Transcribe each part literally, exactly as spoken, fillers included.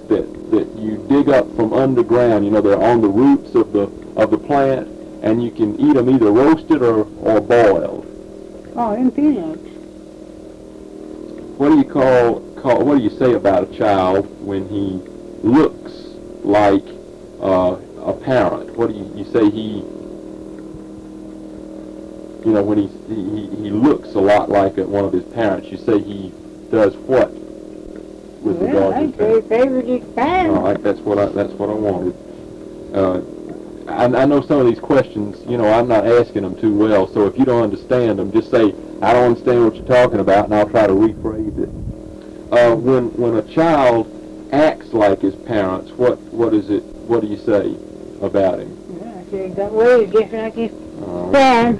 that, that you dig up from underground. You know, they're on the roots of the of the plant, and you can eat them either roasted or, or boiled. Oh, them peanuts. What do you call, call what do you say about a child when he looks like uh, a parent? What do you, you say he, you know, when he, he he looks a lot like one of his parents, you say he does what with Well, regard to I'd his say parents? favorite his parents. All right, that's what I that's what I wanted. Uh, I, I know some of these questions, you know, I'm not asking them too well, so if you don't understand them, just say, I don't understand what you're talking about, and I'll try to rephrase it. Uh, when when a child acts like his parents, what what is it? What do you say about him? Yeah, I say that way just like his Uh, parents.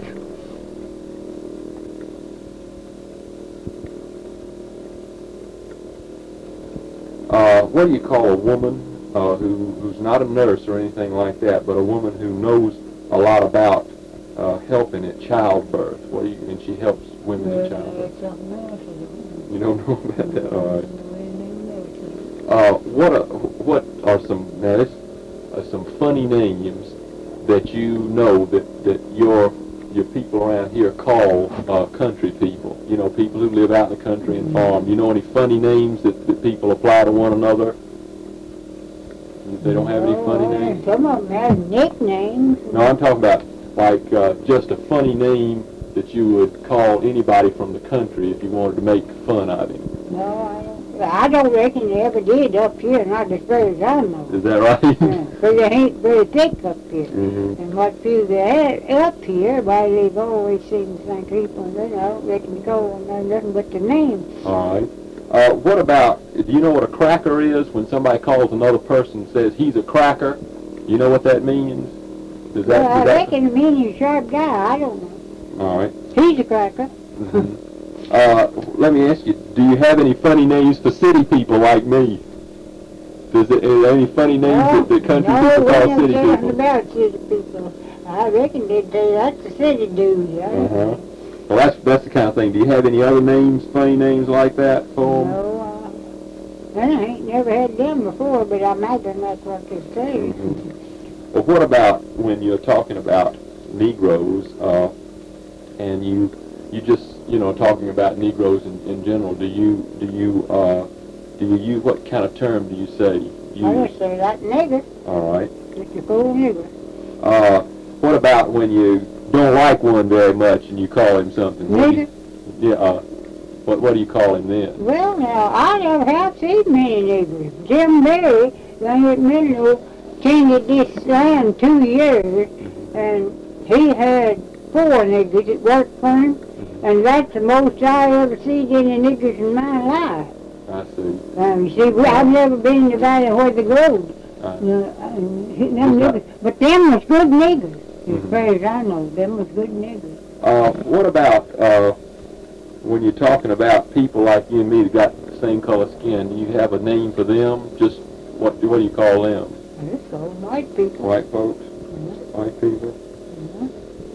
uh, what do you call a woman uh, who who's not a nurse or anything like that, but a woman who knows a lot about uh, helping at childbirth? What do you, and she helps women at childbirth. It's something else. I don't know. You don't know about that, all right. right. Uh, what are, what are some now this, uh, some funny names that you know that, that your your people around here call uh, country people? You know, people who live out in the country and farm. You know any funny names that, that people apply to one another? They don't have any funny Oh, names? some of them have nicknames. No, I'm talking about like uh, just a funny name that you would call anybody from the country if you wanted to make fun of him. No, I don't. I don't reckon they ever did up here, not as far as I know. Is that right? Because they ain't very thick up here. Mm-hmm. And what few they had up here, why they've always seemed to think people, and then I don't reckon they call them nothing but the names. All right. Uh, what about, do you know what a cracker is? When somebody calls another person and says he's a cracker, you know what that means? Does that, Well, I does that, reckon it means he's a sharp guy. I don't know. all right. He's a cracker. Mm-hmm. Uh, let me ask you, do you have any funny names for city people like me? Does it, are there any funny names no, that, that country no, people we call don't city say nothing people? about city people. I reckon they do. That's the city dudes. Yeah. Uh-huh. Well, that's that's the kind of thing. Do you have any other names, funny names like that for them? No, uh, I ain't never had them before, but I imagine that's what they say. Mm-hmm. Well, what about when you're talking about Negroes, uh, and you you just you know talking about Negroes in, in general? Do you do you uh, do you use what kind of term do you say? Use? I just say that nigger. All right. Just a cool nigger. Uh, what about when you don't like one very much and you call him something? What do you- Nigger? Yeah. Uh, what what do you call him then? Well, now, I never have seen many niggers. Jim Berry, down here at Middle, tended this land two years, and he had four niggers that worked for him, and that's the most I ever seen any niggers in my life. I see. Um, you see, well, I've never been in the valley where the gold. Uh, You know, and he- them What's that? niggers, but them was good niggers, as Mhm. far as I know. Them was good niggers. Uh, what about uh, when you're talking about people like you and me that got the same color skin? Do you have a name for them? Just what what do you call them? It's all white people. White folks? Mhm. White people? Mhm.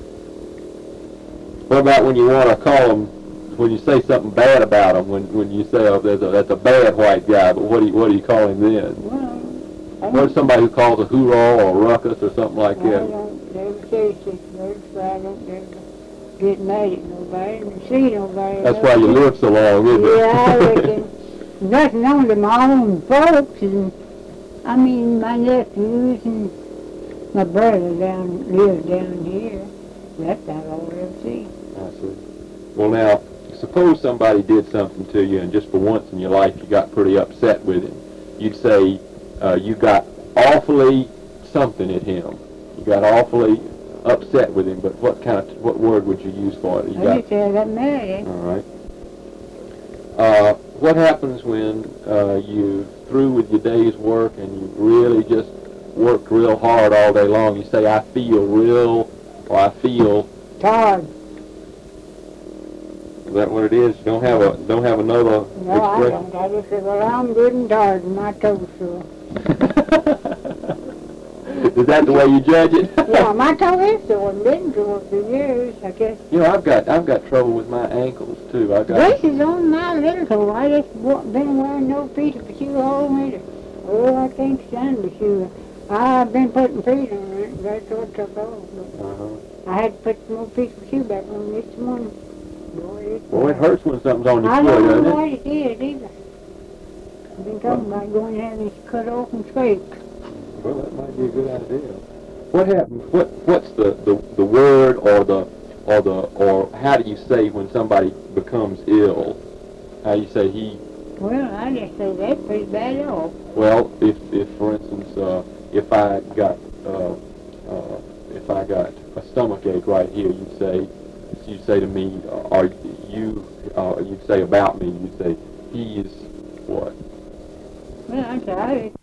What about when you want to call them? When you say something bad about them? When when you say oh, there's a, that's a bad white guy, but what do you what do you call him then? Well, I What is somebody who calls a hoorah or a ruckus or something like I that? don't never say six words, but I don't never get mad at nobody and see nobody. That's why you live so long, isn't it? Yeah, I reckon. Nothing on to my own folks, and I mean my nephews and my brother down lives down here. That's about all I ever see. I see. Well, now, suppose somebody did something to you, and just for once in your life you got pretty upset with him. You'd say uh, you got awfully something at him. You got awfully upset with him. But what kind of what word would you use for it? You I got, just say I got mad. all right. Uh, what happens when uh, you through with your day's work and you really just worked real hard all day long? You say, I feel real, or I feel. Tired. Is that what it is? You don't have a don't have another No, I expression? don't. I just say, well, I'm good and tired and my toes sore. Is that the way you judge it? Yeah, my toe is sore and been sore for years, I guess. You know, I've got I've got trouble with my ankles too. I've got. This is on my little toe. I just wa- been wearing no feet for too long either. Oh, can't stand the shoe. I've been putting feet on it. That's what took off. But Uh-huh. I had to put more piece of shoe back on this morning. Boy, it, Well, it hurts when something's on your I foot, don't doesn't know it? what it is either. I've been talking about going and having this cut off and scraped. Well, that might be a good idea. What happens? What What's the, the, the word or the or the or how do you say when somebody becomes ill? How do you say he? Well, I just say that's pretty bad off. Well, if if for instance, uh, if I got uh, uh, if I got a stomach ache right here, you say you say to me, uh, are you uh, you say about me, you say he is what? Well, I say,